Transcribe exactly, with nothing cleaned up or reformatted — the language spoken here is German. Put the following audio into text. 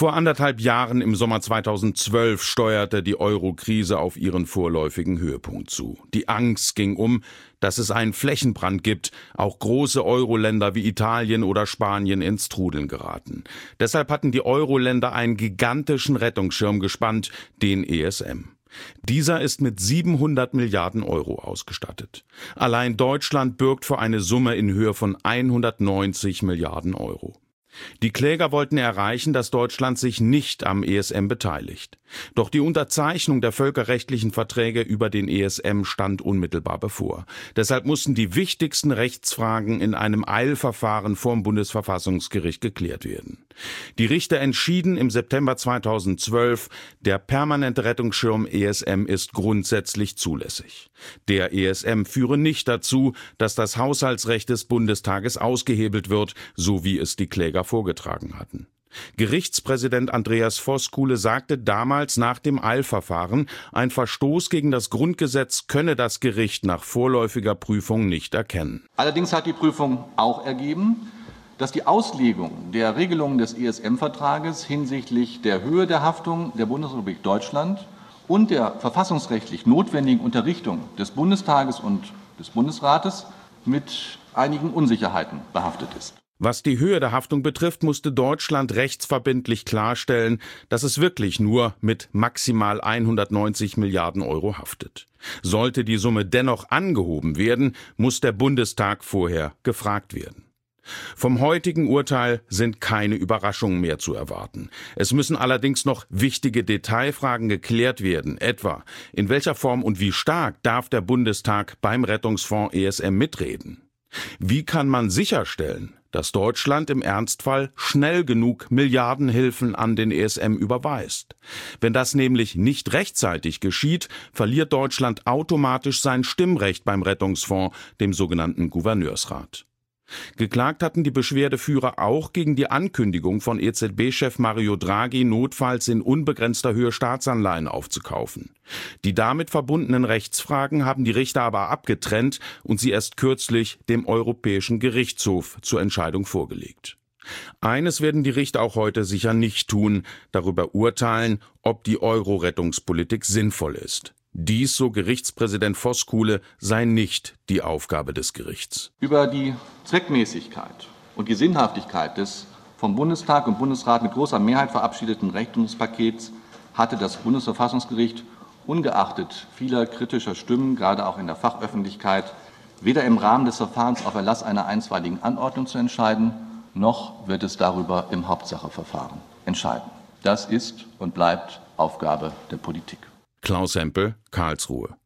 Vor anderthalb Jahren, im Sommer zweitausendzwölf, steuerte die Euro-Krise auf ihren vorläufigen Höhepunkt zu. Die Angst ging um, dass es einen Flächenbrand gibt, auch große Euro-Länder wie Italien oder Spanien ins Trudeln geraten. Deshalb hatten die Euro-Länder einen gigantischen Rettungsschirm gespannt, den E S M. Dieser ist mit siebenhundert Milliarden Euro ausgestattet. Allein Deutschland bürgt für eine Summe in Höhe von hundertneunzig Milliarden Euro. Die Kläger wollten erreichen, dass Deutschland sich nicht am E S M beteiligt. Doch die Unterzeichnung der völkerrechtlichen Verträge über den E S M stand unmittelbar bevor. Deshalb mussten die wichtigsten Rechtsfragen in einem Eilverfahren vorm Bundesverfassungsgericht geklärt werden. Die Richter entschieden im September zweitausendzwölf, der permanente Rettungsschirm E S M ist grundsätzlich zulässig. Der E S M führe nicht dazu, dass das Haushaltsrecht des Bundestages ausgehebelt wird, so wie es die Kläger vorgetragen hatten. Gerichtspräsident Andreas Voskuhle sagte damals nach dem Eilverfahren, ein Verstoß gegen das Grundgesetz könne das Gericht nach vorläufiger Prüfung nicht erkennen. Allerdings hat die Prüfung auch ergeben, dass die Auslegung der Regelungen des E S M-Vertrages hinsichtlich der Höhe der Haftung der Bundesrepublik Deutschland und der verfassungsrechtlich notwendigen Unterrichtung des Bundestages und des Bundesrates mit einigen Unsicherheiten behaftet ist. Was die Höhe der Haftung betrifft, musste Deutschland rechtsverbindlich klarstellen, dass es wirklich nur mit maximal hundertneunzig Milliarden Euro haftet. Sollte die Summe dennoch angehoben werden, muss der Bundestag vorher gefragt werden. Vom heutigen Urteil sind keine Überraschungen mehr zu erwarten. Es müssen allerdings noch wichtige Detailfragen geklärt werden, etwa in welcher Form und wie stark darf der Bundestag beim Rettungsfonds E S M mitreden? Wie kann man sicherstellen, dass Deutschland im Ernstfall schnell genug Milliardenhilfen an den E S M überweist? Wenn das nämlich nicht rechtzeitig geschieht, verliert Deutschland automatisch sein Stimmrecht beim Rettungsfonds, dem sogenannten Gouverneursrat. Geklagt hatten die Beschwerdeführer auch gegen die Ankündigung von E Z B-Chef Mario Draghi, notfalls in unbegrenzter Höhe Staatsanleihen aufzukaufen. Die damit verbundenen Rechtsfragen haben die Richter aber abgetrennt und sie erst kürzlich dem Europäischen Gerichtshof zur Entscheidung vorgelegt. Eines werden die Richter auch heute sicher nicht tun, darüber urteilen, ob die Euro-Rettungspolitik sinnvoll ist. Dies, so Gerichtspräsident Voskuhle, sei nicht die Aufgabe des Gerichts. Über die Zweckmäßigkeit und die Sinnhaftigkeit des vom Bundestag und Bundesrat mit großer Mehrheit verabschiedeten Rettungspakets hatte das Bundesverfassungsgericht ungeachtet vieler kritischer Stimmen, gerade auch in der Fachöffentlichkeit, weder im Rahmen des Verfahrens auf Erlass einer einstweiligen Anordnung zu entscheiden, noch wird es darüber im Hauptsacheverfahren entscheiden. Das ist und bleibt Aufgabe der Politik. Klaus Hempel, Karlsruhe.